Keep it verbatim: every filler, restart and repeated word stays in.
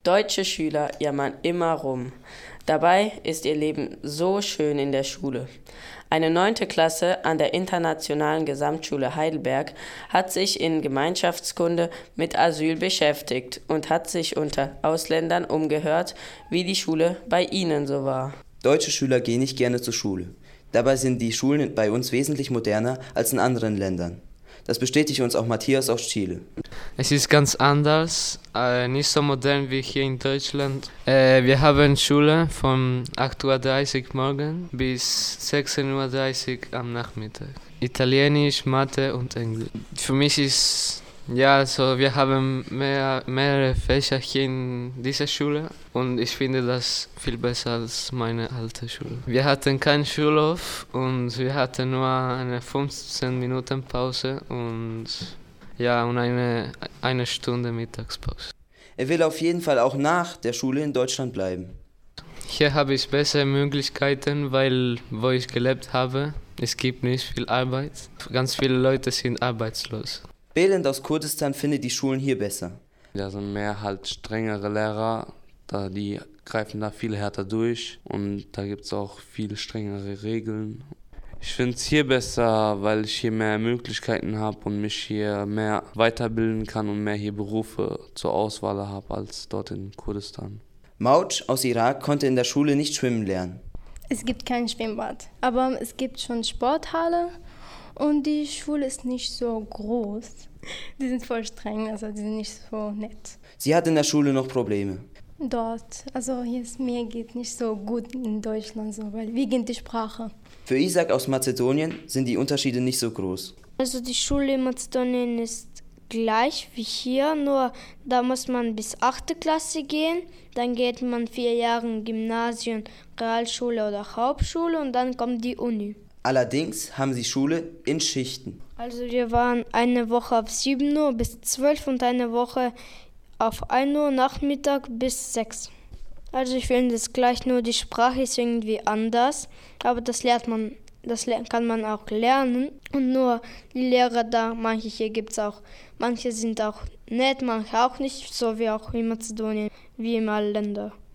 Deutsche Schüler jammern immer rum. Dabei ist ihr Leben so schön in der Schule. Eine neunte Klasse an der Internationalen Gesamtschule Heidelberg hat sich in Gemeinschaftskunde mit Asyl beschäftigt und hat sich unter Ausländern umgehört, wie die Schule bei ihnen so war. Deutsche Schüler gehen nicht gerne zur Schule. Dabei sind die Schulen bei uns wesentlich moderner als in anderen Ländern. Das bestätigt uns auch Matthias aus Chile. Es ist ganz anders, äh, nicht so modern wie hier in Deutschland. Äh, wir haben Schule von acht Uhr dreißig morgens bis sechzehn Uhr dreißig am Nachmittag. Italienisch, Mathe und Englisch. Für mich ist, ja, so wir haben mehr, mehrere Fächer hier in dieser Schule und ich finde das viel besser als meine alte Schule. Wir hatten keinen Schulhof und wir hatten nur eine fünfzehn Minuten Pause und ja, und eine, eine Stunde Mittagspause. Er will auf jeden Fall auch nach der Schule in Deutschland bleiben. Hier habe ich bessere Möglichkeiten, weil wo ich gelebt habe, es gibt nicht viel Arbeit. Ganz viele Leute sind arbeitslos. Belend aus Kurdistan findet die Schulen hier besser. Da sind mehr halt strengere Lehrer, da die greifen da viel härter durch und da gibt es auch viel strengere Regeln. Ich finde es hier besser, weil ich hier mehr Möglichkeiten habe und mich hier mehr weiterbilden kann und mehr hier Berufe zur Auswahl habe als dort in Kurdistan. Mauj aus Irak konnte in der Schule nicht schwimmen lernen. Es gibt kein Schwimmbad, aber es gibt schon Sporthalle und die Schule ist nicht so groß. Die sind voll streng, also die sind nicht so nett. Sie hat in der Schule noch Probleme. Dort, also hier ist mir geht nicht so gut in Deutschland, so, weil wegen der Sprache. Für Isaac aus Mazedonien sind die Unterschiede nicht so groß. Also die Schule in Mazedonien ist gleich wie hier, nur da muss man bis achte Klasse gehen, dann geht man vier Jahre in Gymnasium, Realschule oder Hauptschule und dann kommt die Uni. Allerdings haben sie Schule in Schichten. Also wir waren eine Woche auf sieben Uhr bis zwölf und eine Woche auf ein Uhr Nachmittag bis sechs. Also ich finde es gleich, nur die Sprache ist irgendwie anders, aber das lernt man, das kann man auch lernen. Und nur die Lehrer da, manche hier gibt es auch, manche sind auch nett, manche auch nicht, so wie auch in Mazedonien, wie in allen Ländern.